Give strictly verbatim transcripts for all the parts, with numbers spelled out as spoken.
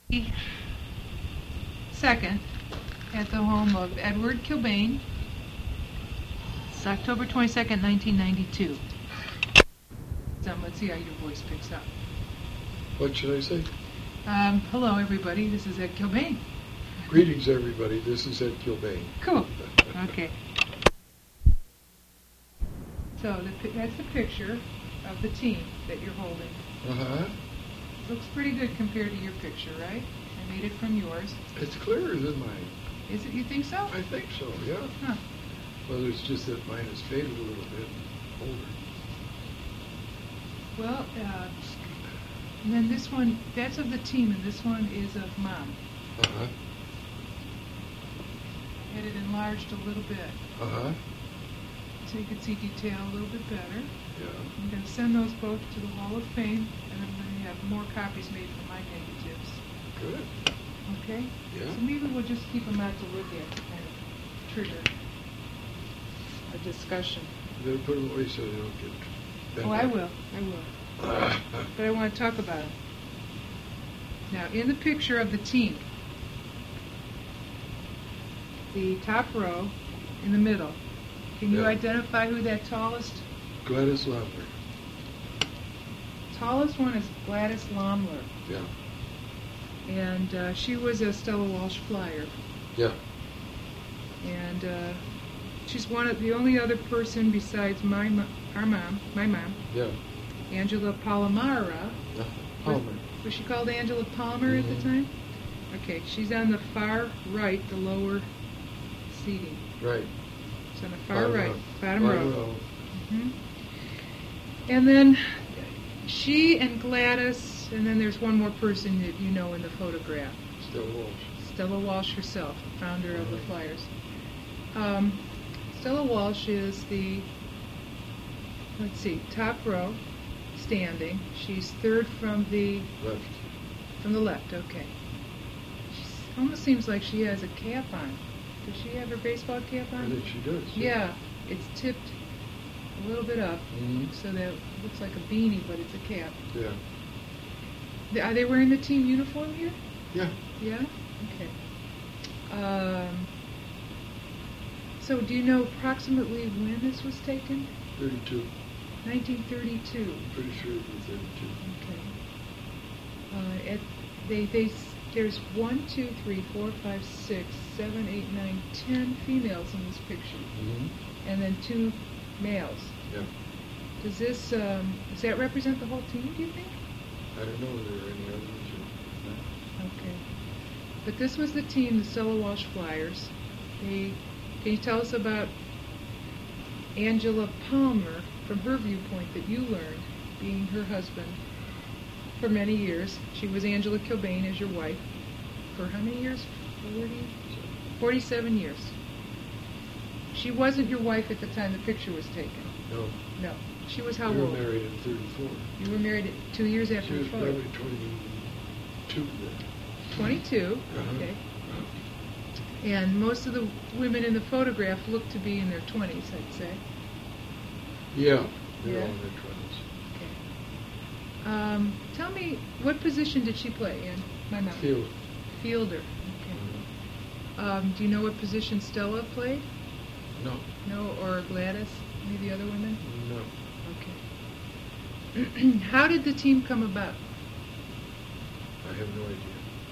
Second, at the home of Edward Kilbane. It's October twenty-second, nineteen ninety-two. So let's see how your voice picks up. What should I say? Um, hello, everybody. This is Ed Kilbane. Greetings, everybody. This is Ed Kilbane. Cool. Okay. So the, that's the picture of the team that you're holding. Uh-huh. Looks pretty good compared to your picture, right? I made it from yours. It's clearer than mine. Is it? You think so? I think so, yeah. Huh. Well, it's just that mine has faded a little bit, older. Well, uh, and then this one, that's of the team, and this one is of Mom. Uh-huh. Had it enlarged a little bit, Uh-huh. so you could see detail a little bit better. Yeah. I'm going to send those both to the Hall of Fame, and I'm going to have more copies made for my negatives. Good. Okay? Yeah. So maybe we'll just keep them out to look at to kind of trigger a discussion. You better put them away so they don't get bent Oh, I up. will. I will. But I want to talk about them. Now, in the picture of the team, the top row in the middle, can you Yeah. identify who that tallest? Gladys Lambert. Tallest one is Gladys Lomler, Yeah. and uh, she was a Stella Walsh Flyer. Yeah. And uh, she's one of the only other person besides my mo- our mom, my mom, Yeah. Angela Palomara. Uh, Palmer. Was she called Angela Palmer Mhm. at the time? Okay, she's on the far right, the lower seating. Right. It's on the far Bottom right, row. bottom, Bottom row. row. hmm And then she and Gladys, and then there's one more person that you know in the photograph, Stella Walsh. Stella Walsh herself, the founder of the Mhm. Flyers. Um, Stella Walsh is the, let's see, top row, standing. She's third from the Left. from the left. Okay. She almost seems like she has a cap on. Does she have her baseball cap I on? think she does. Yeah, it's tipped a little bit up, Mm-hmm. so that it looks like a beanie, but it's a cap. Yeah. Th- Are they wearing the team uniform here? Yeah. Yeah? Okay. Um, so do you know approximately when this was taken? thirty-two. nineteen thirty-two. Pretty sure it was thirty-two. Okay. Uh, at, they, they, s- there's one, two, three, four, five, six, seven, eight, nine, ten females in this picture, Mm-hmm. and then two males. Yeah. Does this, um, does that represent the whole team, do you think? I don't know if there are any others or not. Okay. But this was the team, the Stella Walsh Flyers. They, can you tell us about Angela Palmer, from her viewpoint that you learned, being her husband for many years? She was Angela Kilbane as your wife for how many years? forty? forty-seven years. She wasn't your wife at the time the picture was taken. No. No. She was how we were old? married in thirty-four. You were married two years after She the was photo. probably twenty-two then. twenty-two. Uh-huh. Okay. And most of the women in the photograph look to be in their twenties, I'd say. Yeah, they're Yeah. all in their twenties. Okay. Um, tell me, what position did she play in? My mom. Field. Fielder. Okay. Um, do you know what position Stella played? No, No, or Gladys? Any of the other women? no. Okay. How did the team come about? I have no idea.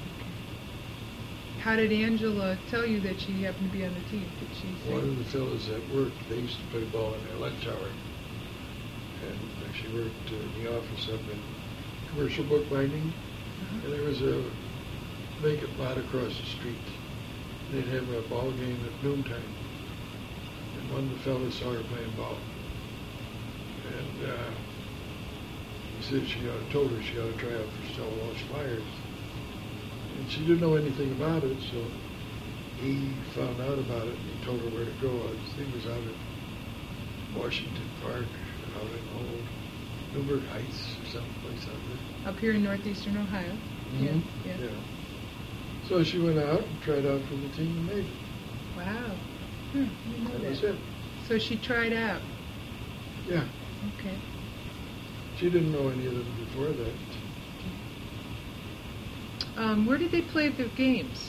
How did Angela tell you that she happened to be on the team? Did she say? One of the fellows at work, they used to play ball in the lunch hour. And uh, she worked uh, in the office up in commercial bookbinding. Uh-huh. And there was a vacant lot across the street. They'd have a ball game at noontime. And one of the fellows saw her playing ball. And uh, he said she ought to, told her she ought to try out for Stella Walsh Flyers. And she didn't know anything about it, so he found out about it and he told her where to go. His thing was out at Washington Park, out in old Newburgh Heights or someplace out there. Up here in northeastern Ohio. Mhm. Yeah, yeah. Yeah. So she went out and tried out for the team and made it. Wow. Hmm, I didn't know That that. was it. So she tried out. Yeah. Okay. She didn't know any of them before that. Um, where did they play their games?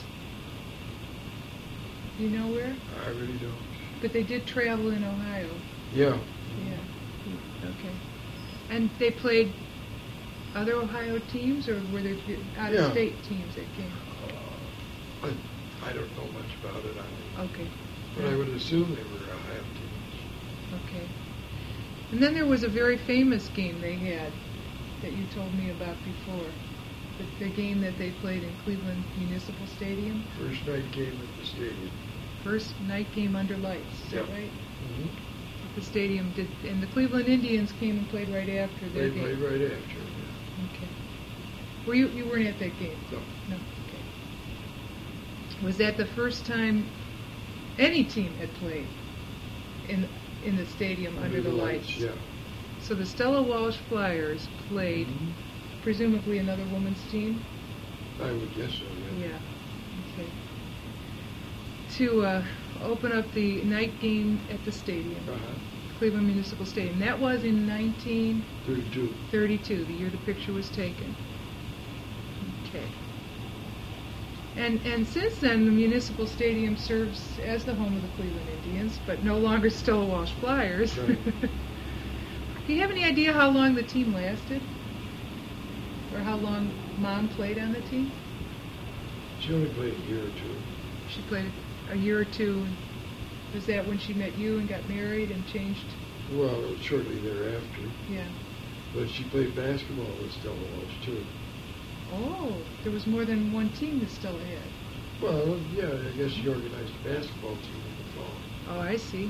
Do you know where? I really don't. But they did travel in Ohio. Yeah. Yeah. Okay. And they played other Ohio teams, or were there out-of-state Yeah. teams that came? Uh, I, I don't know much about it. I, Okay. but I would assume they were Ohio teams. Okay. And then there was a very famous game they had that you told me about before. The, the game that they played in Cleveland Municipal Stadium. First night game at the stadium. First night game under lights. Is Yep. that right? Mm-hmm. At the stadium did, and the Cleveland Indians came and played right after their They game. played right after. Yeah. Okay. Were you you weren't at that game? No. No. Okay. Was that the first time any team had played in in the stadium under, the, lights? Yeah. So the Stella Walsh Flyers played, Mhm. presumably another women's team. I would guess so. Yeah. Yeah. Okay. To uh, open up the night game at the stadium, Uh-huh. Cleveland Municipal Stadium. That was in nineteen Thirty-two. thirty-two, the year the picture was taken. Okay. And and since then, the Municipal Stadium serves as the home of the Cleveland Indians, but no longer Stella Walsh Flyers. Right. Do you have any idea how long the team lasted? Or how long Mom played on the team? She only played a year or two. She played a year or two. Was that when she met you and got married and changed? Well, shortly thereafter. Yeah. But she played basketball with Stella Walsh, too. Oh, there was more than one team that Stella had. Well, yeah, I guess she organized a basketball team in the fall. Oh, I see.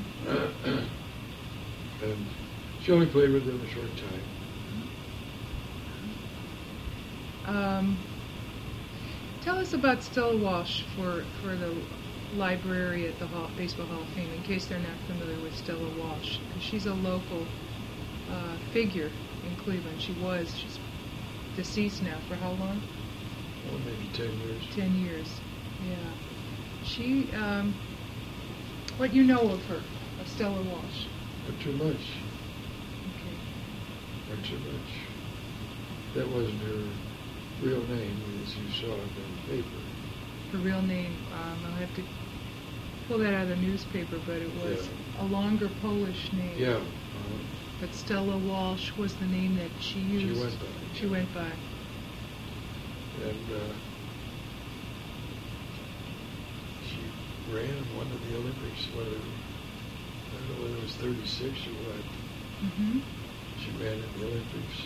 And she only played with them a short time. Um, tell us about Stella Walsh for, for the library at the Hall, Baseball Hall of Fame, in case they're not familiar with Stella Walsh, because she's a local uh, figure in Cleveland. She was. She's deceased now. For how long? Oh, maybe ten years. Ten years. Yeah. She, um, what you know of her, of Stella Walsh? Not too much. Okay. Not too much. That wasn't her real name, as you saw in the paper. Her real name, um, I'll have to pull that out of the newspaper, but it was Yeah. a longer Polish name. Yeah. Uh, But Stella Walsh was the name that she used. She went by. She went by. And uh, she ran in one of the Olympics, whether, I don't know whether it was thirty-six or what. Mm-hmm. She ran in the Olympics.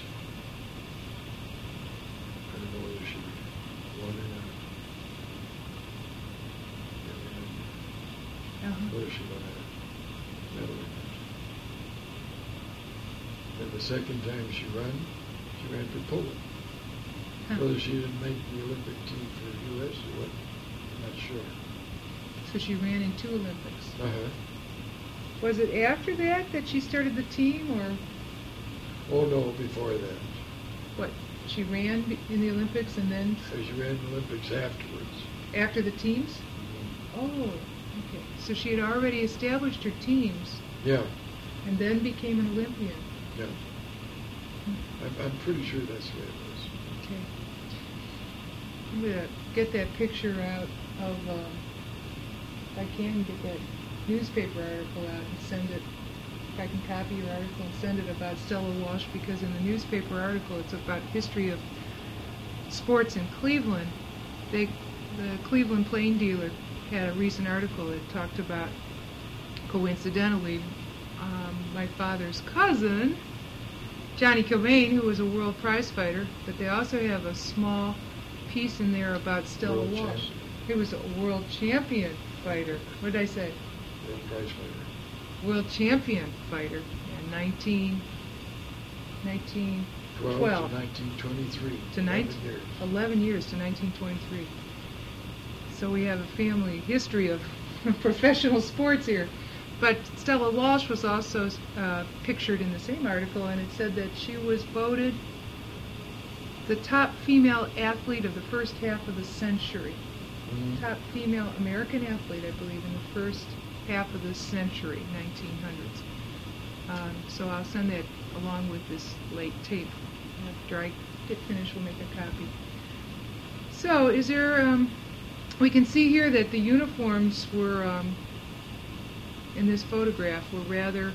I don't know whether she won or not. Uh-huh. Whether she won a medal or not. And the second time she ran, she ran for Poland. Huh. Whether she didn't make the Olympic team for U S or what, I'm not sure. So she ran in two Olympics. Uh-huh. Was it after that that she started the team, or Oh, no, before that. what? She ran be- in the Olympics and then So she ran the Olympics afterwards. after the teams? Oh, okay. So she had already established her teams Yeah, and then became an Olympian. yeah. I'm, I'm pretty sure that's the way it was. Okay. I'm going to get that picture out of, um, if I can get that newspaper article out and send it, if I can copy your article and send it about Stella Walsh, because in the newspaper article it's about history of sports in Cleveland. They, the Cleveland Plain Dealer had a recent article that talked about, coincidentally, um, my father's cousin, Johnny Kilbane, who was a world prize fighter, but they also have a small piece in there about Stella World Walsh. champion. He was a world champion fighter. What did I say? World prize fighter. World champion fighter in nineteen, nineteen twelve twelve to nineteen twenty-three. to nine, eleven years. eleven years to nineteen twenty-three. So we have a family history of professional sports here. But Stella Walsh was also uh, pictured in the same article, and it said that she was voted the top female athlete of the first half of the century. Mhm. Top female American athlete, I believe, in the first half of the century, nineteen hundreds. Um, so I'll send that along with this late tape. After I get finished, we'll make a copy. So, is there, um, we can see here that the uniforms were, um, in this photograph, were rather,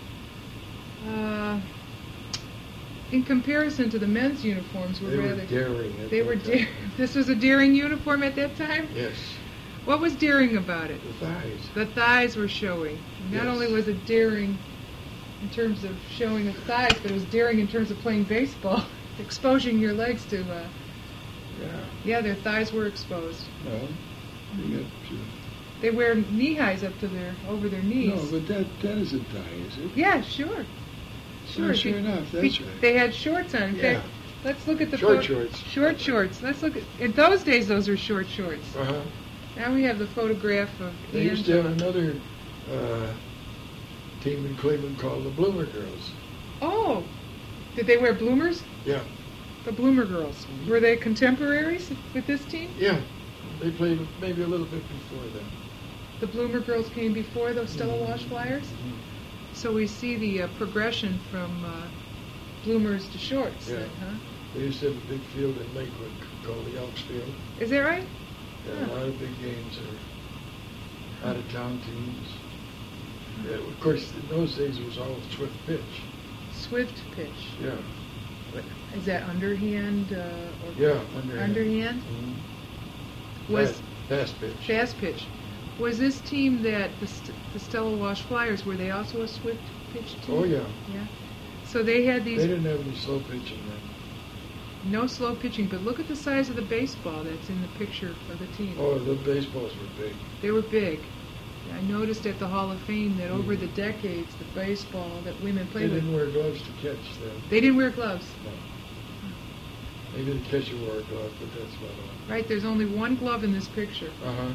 uh, in comparison to the men's uniforms, were They were rather... daring. at They that were time. daring. This was a daring uniform at that time? Yes. What was daring about it? The thighs. The thighs were showing. Not Yes. only was it daring in terms of showing the thighs, but it was daring in terms of playing baseball, exposing your legs to, uh, Yeah. yeah, their thighs were exposed. Well, you got to... They wear knee highs up to their, over their knees. No, but that, that isn't thigh, is it? Yeah, sure. Sure. Oh, sure Be- enough, be- that's right. They had shorts on. In Yeah. fact, let's look at the Short photo- shorts. Short shorts. Let's look at, in those days, those were short shorts. Uh-huh. Now we have the photograph of They used to have Angela. another uh, team in Cleveland called the Bloomer Girls. Oh, did they wear bloomers? Yeah. The Bloomer Girls. Were they contemporaries with this team? Yeah. They played maybe a little bit before them. The Bloomer Girls came before those Stella Wash Flyers? Mhm. So we see the uh, progression from uh, bloomers to shorts, Yeah. then, huh? They used to have a big field in Lakewood called the Elks Field. Is that right? Had Huh. a lot of big games there. Out-of-town teams. Yeah, of course, in those days it was all swift pitch. Swift pitch. Yeah. Is that underhand? Uh, or Yeah, underhand. Underhand? Mhm. Was Fast, fast pitch. fast pitch. Was this team that the, St- the Stella Wash Flyers, were they also a swift pitch team? Oh, yeah. Yeah. So they had these They didn't have any slow pitching then. no slow pitching, but look at the size of the baseball that's in the picture of the team. Oh, the baseballs were big. They were big. I noticed at the Hall of Fame that over Mhm. the decades, the baseball that women They played with, didn't wear gloves to catch them. they didn't wear gloves. No. Maybe the catcher wore a glove, but that's about all. Right, there's only one glove in this picture. Uh-huh.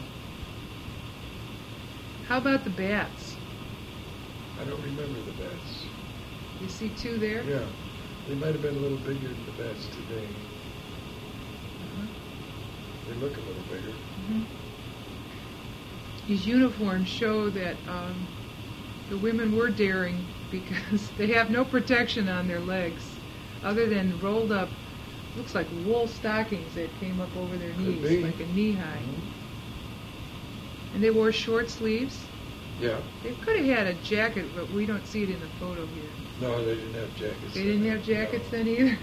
How about the bats? I don't remember the bats. You see two there? Yeah. They might have been a little bigger than the bats today. Uh-huh. They look a little bigger. Mhm. These uniforms show that um, the women were daring because they have no protection on their legs other than rolled up, looks like wool stockings that came up over their Could knees, be. like a knee high. Mhm. And they wore short sleeves. Yeah. They could have had a jacket, but we don't see it in the photo here. No, they didn't have jackets. They didn't have jackets then either?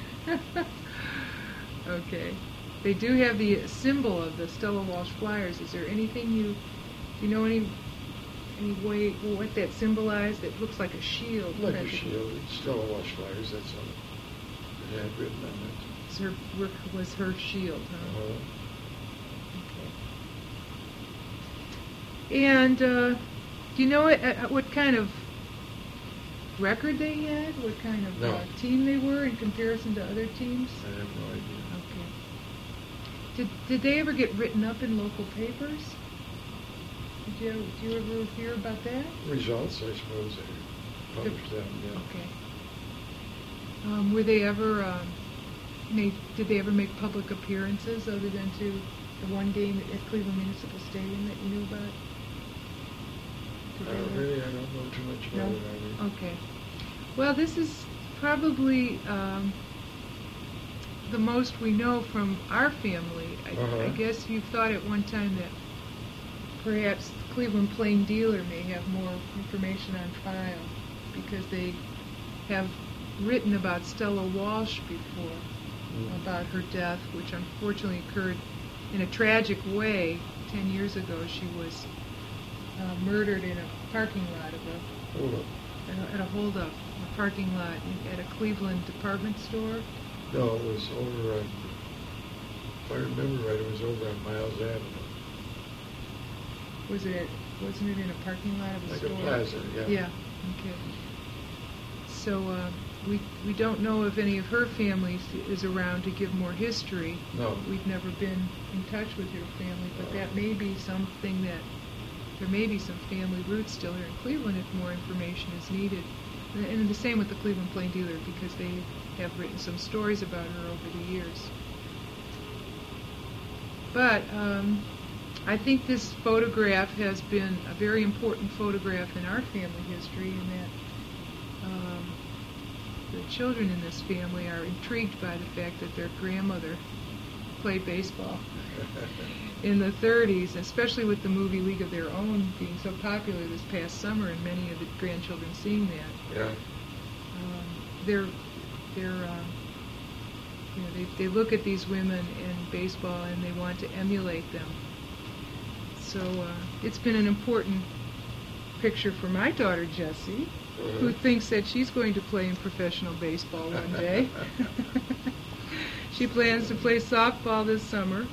Okay. They do have the symbol of the Stella Walsh Flyers. Is there anything you, do you know any any way what that symbolized? It looks like a shield. Like a Has it- shield. It's Stella Wash Flyers, that's all. It had written on it. Was her, work- was her shield, huh? Uh-huh. Okay. And uh, do you know what, uh, what kind of record they had? What kind of No. uh, team they were in comparison to other teams? I have no idea. Okay. Did did they ever get written up in local papers? Did you do you ever hear about that? Results, I suppose, they published them, yeah. Okay. Um, were they ever um, made? Did they ever make public appearances other than to the one game at Cleveland Municipal Stadium that you knew about? Did Uh, they ever- really, I don't know too much about No? it either. Okay. Well, this is probably um, the most we know from our family. I, I Uh-huh. guess you thought at one time that perhaps Cleveland Plain Dealer may have more information on file because they have written about Stella Walsh before, Mm. about her death, which unfortunately occurred in a tragic way. Ten years ago, she was uh, murdered in a parking lot of a Hold up. at a, at a holdup, a parking lot in, at a Cleveland department store. No, it was over on, if I remember right, it was over on Miles Avenue. Was it? Wasn't it in a parking lot of a Like store? a plaza, yeah. Yeah. Okay. So uh, we we don't know if any of her family is around to give more history. No. We've never been in touch with your family, but No. that may be something that there may be some family roots still here in Cleveland if more information is needed. And, and the same with the Cleveland Plain Dealer because they have written some stories about her over the years. But um, I think this photograph has been a very important photograph in our family history in that um, the children in this family are intrigued by the fact that their grandmother played baseball in the thirties, especially with the movie League of Their Own being so popular this past summer, and many of the grandchildren seeing that. Yeah. Um, they're they're uh, you know they they look at these women in baseball and they want to emulate them. So uh, it's been an important picture for my daughter Jessie, Uh-huh. who thinks that she's going to play in professional baseball one day. She plans to play softball this summer.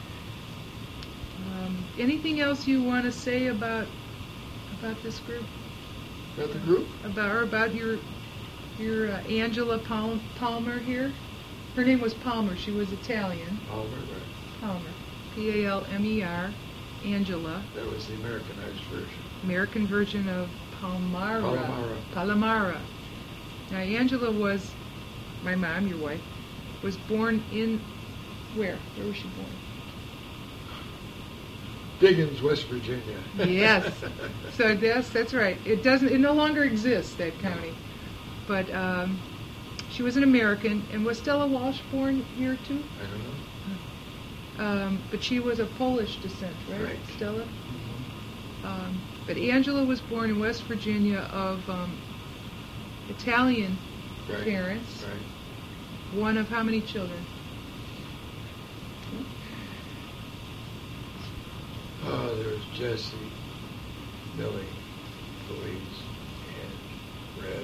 Um, anything else you want to say about about this group? Got the group? About or about your your uh, Angela Pal- Palmer here? Her name was Palmer. She was Italian. Palmer, right. Palmer. P A L M E R. Angela. That was the Americanized version. American version of Palmara. Palmara. Palmara. Now, Angela was, my mom, your wife, was born in, where? Where was she born? Diggins, West Virginia. Yes. So yes, that's right. It doesn't, it no longer exists, that county. But um, she was an American, and was Stella Walsh born here too? I don't know. Um, but she was of Polish descent, right, Right. Stella? Mm-hmm. Um, but Angela was born in West Virginia of um, Italian Right. parents. Right. One of how many children? Oh, there was Jessie, Millie, Louise, and Red,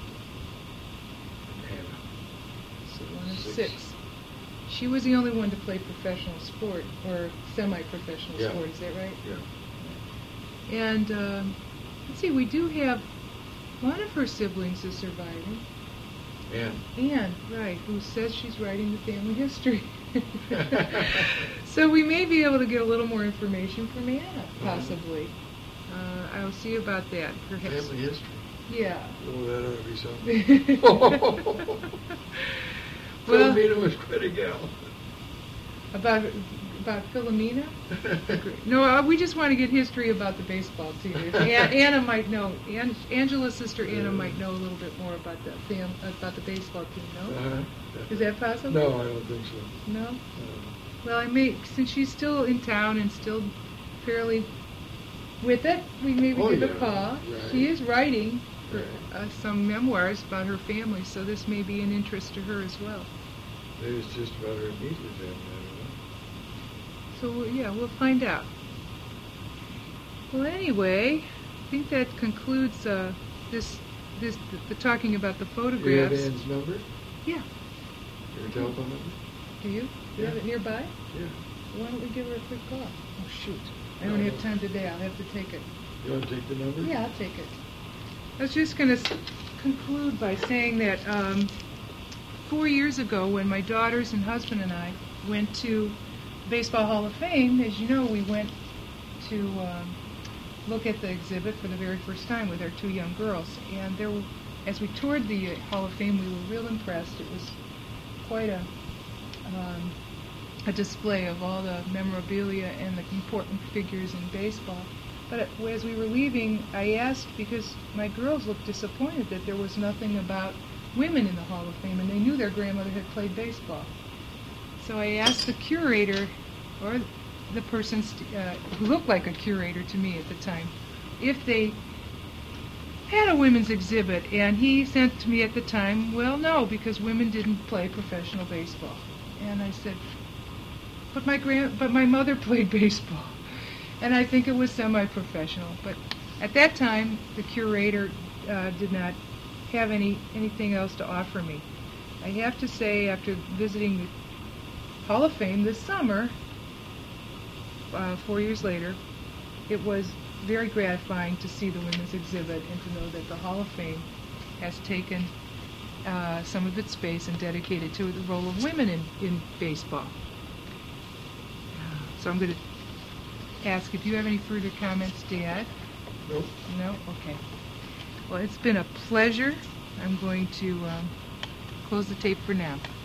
and Hannah. So one of Six. six. She was the only one to play professional sport, or semi-professional Yeah. sport, is that right? Yeah. And um, let's see, we do have one of her siblings is surviving. And Anne, right, who says she's writing the family history. So we may be able to get a little more information from Anna, possibly. Uh, I'll see about that, perhaps. family history. Yeah. Oh, that ought to be something. Well- Philomena was quite a gal. About about Philomena? No, uh, we just want to get history about the baseball team. If An- Anna might know. An- Angela's sister Anna might know a little bit more about the fam- about the baseball team. No, Uh-huh. is that possible? No, I don't think so. No. Uh, Well, I may, since she's still in town and still fairly with it, we maybe Oh, give a yeah, call. right. She is writing for, Right. uh, some memoirs about her family, so this may be an interest to her as well. Maybe it's just about her immediate family. I don't know. So we'll- yeah, we'll find out. Well, anyway, I think that concludes uh, this this the, the talking about the Do you have photographs. Ann's number? Yeah. Your telephone number? Do you? Do you have Yeah. it nearby? Yeah. Why don't we give her a quick call? Oh shoot! I don't have time today. I'll have to take it. You want to take the number? Yeah, I'll take it. I was just going to conclude by saying that um, four years ago, when my daughters and husband and I went to Baseball Hall of Fame, as you know, we went to um, look at the exhibit for the very first time with our two young girls. And there, were, as we toured the Hall of Fame, we were real impressed. It was quite a um, a display of all the memorabilia and the important figures in baseball. But as we were leaving, I asked, because my girls looked disappointed that there was nothing about women in the Hall of Fame, and they knew their grandmother had played baseball. So I asked the curator, or the person st- uh, who looked like a curator to me at the time, if they had a women's exhibit, and he said to me at the time, well, no, because women didn't play professional baseball. And I said, but my grand, but my mother played baseball. And I think it was semi-professional. But at that time, the curator uh, did not have any anything else to offer me. I have to say, after visiting the Hall of Fame this summer, uh, four years later, it was very gratifying to see the women's exhibit and to know that the Hall of Fame has taken uh, some of its space and dedicated to the role of women in, in baseball. So I'm going to ask if you have any further comments, Dad. Nope. No? Okay. Well, it's been a pleasure. I'm going to um, close the tape for now.